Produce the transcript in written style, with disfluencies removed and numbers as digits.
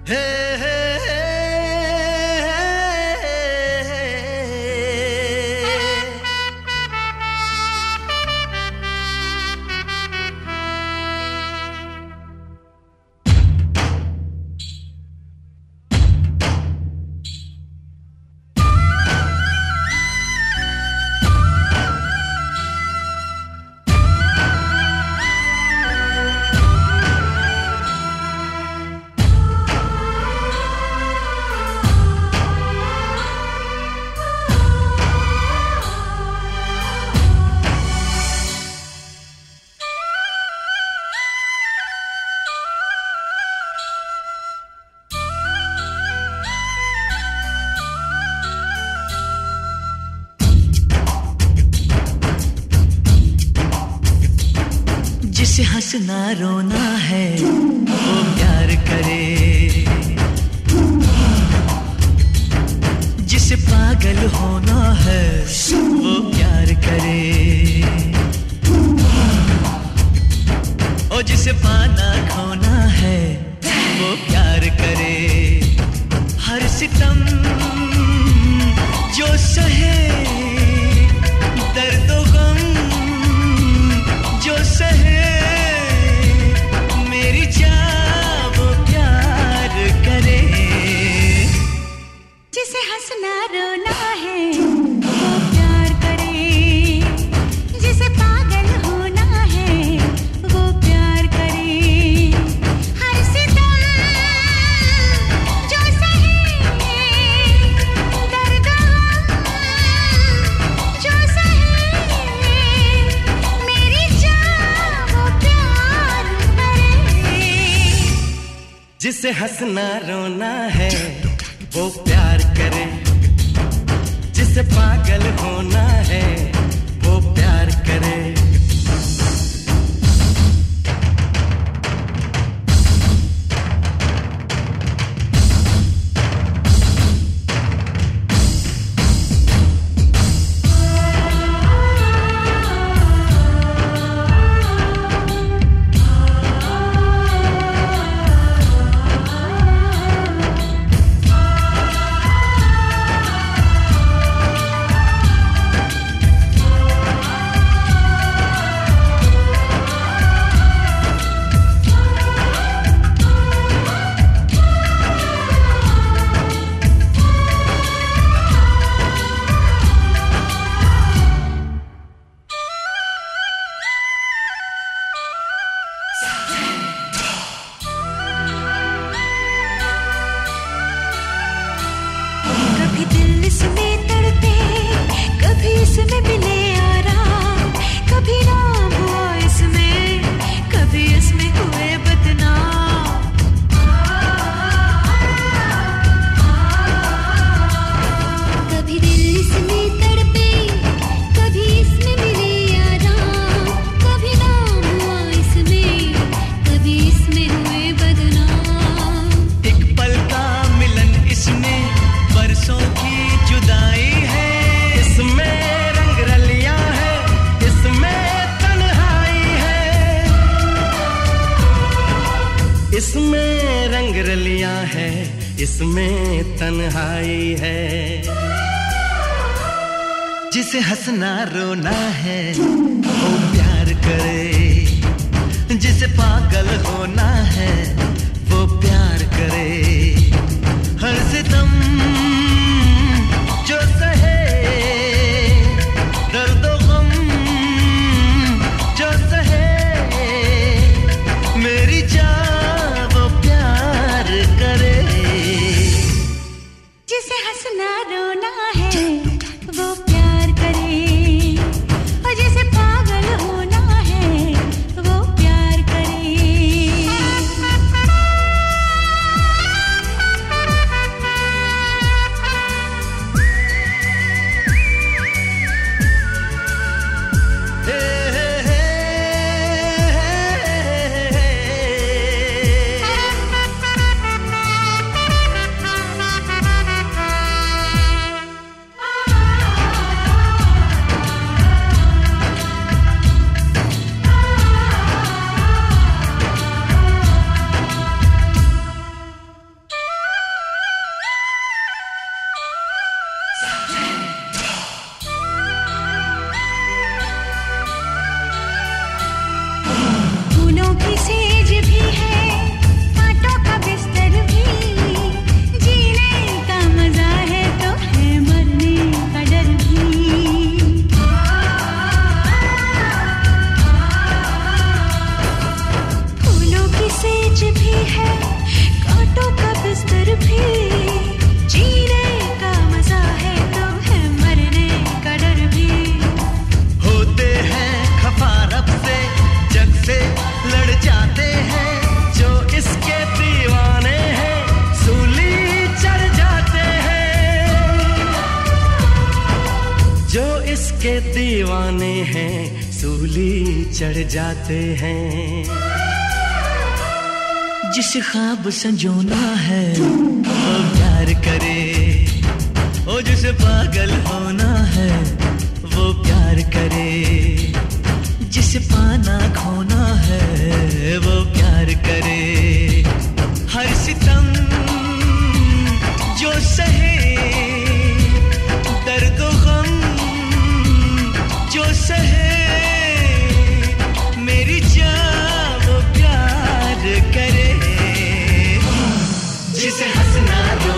जिसे हंसना रोना है वो प्यार करे, जिसे पागल होना है वो प्यार करे, और जिसे पाना खोना है वो प्यार करे। हर सितम जो सहे, दर्द और गम जो सहे, मेरी जान वो प्यार करे। जिसे हंसना रोना है वो प्यार करे, जिसे पागल होना है वो प्यार करे। हर सितम जो सहे, दर्द जो सहे, मेरी जान वो प्यार करे। जिसे हंसना रोना है वो प्यार करे, जिसे पागल होना है वो प्यार करे। कभी दिल इसमें तड़पे, कभी इसमें मिले आराम, कभी नाम हुआ इसमें, कभी इसमें हुए बदनाम। कभी दिल इसमें तड़पे, कभी इसमें मिले आराम, कभी नाम हुआ इसमें, कभी इसमें हुए बदनाम। एक पल का मिलन इसमें बरसों की जुदाई है, इसमें रंग रलियां है, इसमें तन्हाई है, इसमें रंग रलियां है, इसमें तन्हाई है। जिसे हंसना रोना है वो प्यार करे, जिसे पागल होना है वो प्यार करे। हर सितम जो सहे, दर्द और गम जो सहे, मेरी जान वो प्यार करे। जिसे हंसना रोना है वो प्यार करे, और जिसे पागल होना है वो प्यार करे। जिसके दीवाने हैं सूली चढ़ जाते हैं। जिसे ख्वाब संजोना है वो प्यार करे, ओ जिसे पागल होना है वो प्यार करे, जिसे पाना खोना है वो प्यार करे। हर सितम जो सहे, दर्द गम जो सहे, मेरी जान वो प्यार करे। जिसे हंसना